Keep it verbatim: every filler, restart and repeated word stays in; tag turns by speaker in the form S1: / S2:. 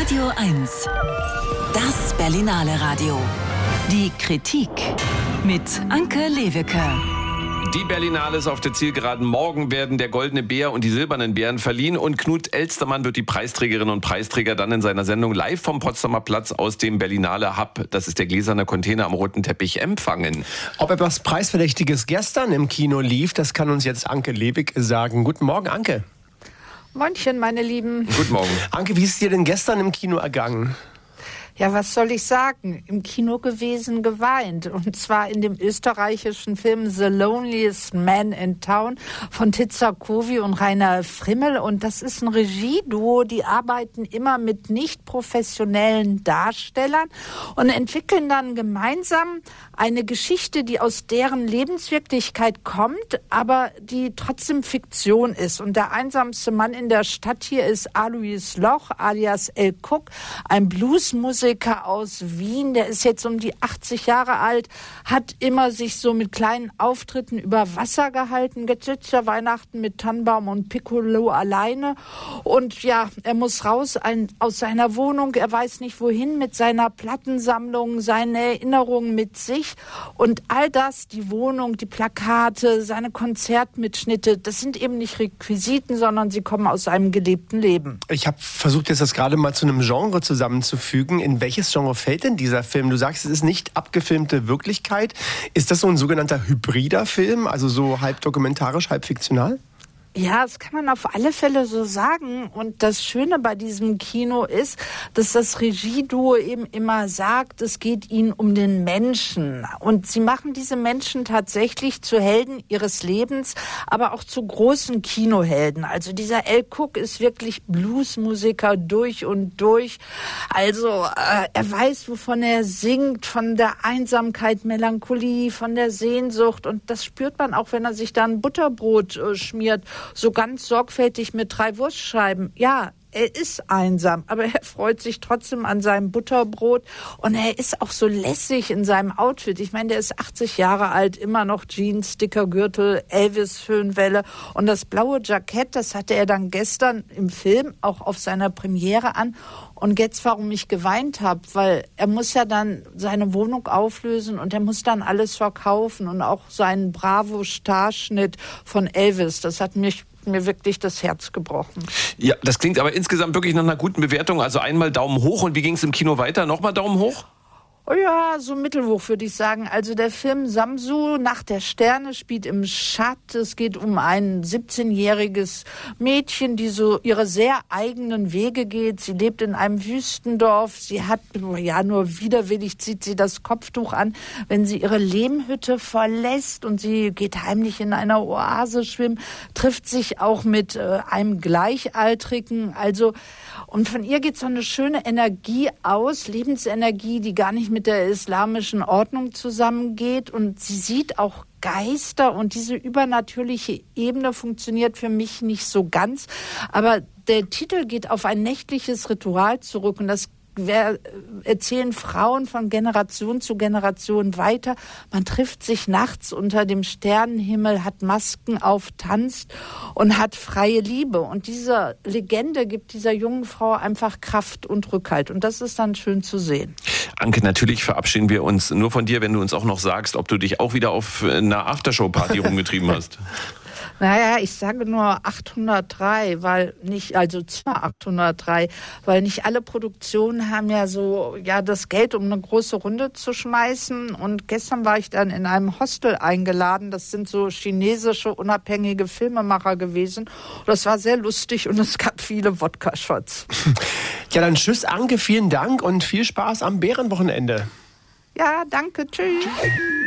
S1: Radio eins. Das Berlinale Radio. Die Kritik mit Anke Lewicke.
S2: Die Berlinale ist auf der Zielgeraden. Morgen werden der Goldene Bär und die Silbernen Bären verliehen und Knut Elstermann wird die Preisträgerinnen und Preisträger dann in seiner Sendung live vom Potsdamer Platz aus dem Berlinale Hub, das ist der gläserne Container am roten Teppich, empfangen.
S3: Ob etwas Preisverdächtiges gestern im Kino lief, das kann uns jetzt Anke Lewicke sagen. Guten Morgen, Anke.
S4: Moinchen, meine Lieben.
S2: Guten Morgen.
S3: Anke, wie ist es dir denn gestern im Kino ergangen?
S4: Ja, was soll ich sagen? Im Kino gewesen, geweint. Und zwar in dem österreichischen Film The Loneliest Man in Town von Titzer Kovi und Rainer Frimmel. Und das ist ein Regieduo, die arbeiten immer mit nicht professionellen Darstellern und entwickeln dann gemeinsam eine Geschichte, die aus deren Lebenswirklichkeit kommt, aber die trotzdem Fiktion ist. Und der einsamste Mann in der Stadt hier ist Alois Loch, alias El Cook, ein Bluesmusiker aus Wien, der ist jetzt um die achtzig Jahre alt, hat immer sich so mit kleinen Auftritten über Wasser gehalten. Jetzt sitzt er Weihnachten mit Tannenbaum und Piccolo alleine und ja, er muss raus ein, aus seiner Wohnung, er weiß nicht wohin mit seiner Plattensammlung, seine Erinnerungen mit sich und all das, die Wohnung, die Plakate, seine Konzertmitschnitte, das sind eben nicht Requisiten, sondern sie kommen aus seinem gelebten Leben.
S3: Ich habe versucht, jetzt das gerade mal zu einem Genre zusammenzufügen. In welches Genre fällt denn dieser Film? Du sagst, es ist nicht abgefilmte Wirklichkeit. Ist das so ein sogenannter hybrider Film, also so halb dokumentarisch, halb fiktional?
S4: Ja, das kann man auf alle Fälle so sagen. Und das Schöne bei diesem Kino ist, dass das Regieduo eben immer sagt, es geht ihnen um den Menschen. Und sie machen diese Menschen tatsächlich zu Helden ihres Lebens, aber auch zu großen Kinohelden. Also dieser El Cook ist wirklich Bluesmusiker durch und durch. Also äh, er weiß, wovon er singt, von der Einsamkeit, Melancholie, von der Sehnsucht. Und das spürt man auch, wenn er sich da ein Butterbrot äh, schmiert. So ganz sorgfältig mit drei Wurstscheiben. Ja, er ist einsam, aber er freut sich trotzdem an seinem Butterbrot und er ist auch so lässig in seinem Outfit. Ich meine, der ist achtzig Jahre alt, immer noch Jeans, dicker Gürtel, Elvis-Föhnwelle und das blaue Jackett, das hatte er dann gestern im Film auch auf seiner Premiere an. Und jetzt, warum ich geweint habe, weil er muss ja dann seine Wohnung auflösen und er muss dann alles verkaufen und auch seinen Bravo-Starschnitt von Elvis, das hat mich mir wirklich das Herz gebrochen.
S2: Ja, das klingt aber insgesamt wirklich nach einer guten Bewertung. Also einmal Daumen hoch und wie ging es im Kino weiter? Nochmal Daumen hoch?
S4: Oh ja, so mittelhoch würde ich sagen. Also der Film Samsu, Nacht der Sterne, spielt im Tschad. Es geht um ein siebzehnjähriges Mädchen, die so ihre sehr eigenen Wege geht. Sie lebt in einem Wüstendorf. Sie hat, ja, nur widerwillig zieht sie das Kopftuch an, wenn sie ihre Lehmhütte verlässt und sie geht heimlich in einer Oase schwimmen, trifft sich auch mit äh, einem Gleichaltrigen. Also, und von ihr geht so eine schöne Energie aus, Lebensenergie, die gar nicht mit der islamischen Ordnung zusammengeht und sie sieht auch Geister und diese übernatürliche Ebene funktioniert für mich nicht so ganz, aber der Titel geht auf ein nächtliches Ritual zurück und das erzählen Frauen von Generation zu Generation weiter. Man trifft sich nachts unter dem Sternenhimmel, hat Masken auf, tanzt und hat freie Liebe. Und diese Legende gibt dieser jungen Frau einfach Kraft und Rückhalt. Und das ist dann schön zu sehen.
S2: Anke, natürlich verabschieden wir uns nur von dir, wenn du uns auch noch sagst, ob du dich auch wieder auf einer Aftershow-Party rumgetrieben hast.
S4: Naja, ich sage nur achthundertdrei, weil nicht, also zwar achthundertdrei, weil nicht alle Produktionen haben ja so, ja, das Geld, um eine große Runde zu schmeißen. Und gestern war ich dann in einem Hostel eingeladen. Das sind so chinesische unabhängige Filmemacher gewesen. Das war sehr lustig und es gab viele Wodka-Shots.
S3: Ja, dann tschüss, Anke, vielen Dank und viel Spaß am Bärenwochenende.
S4: Ja, danke, tschüss.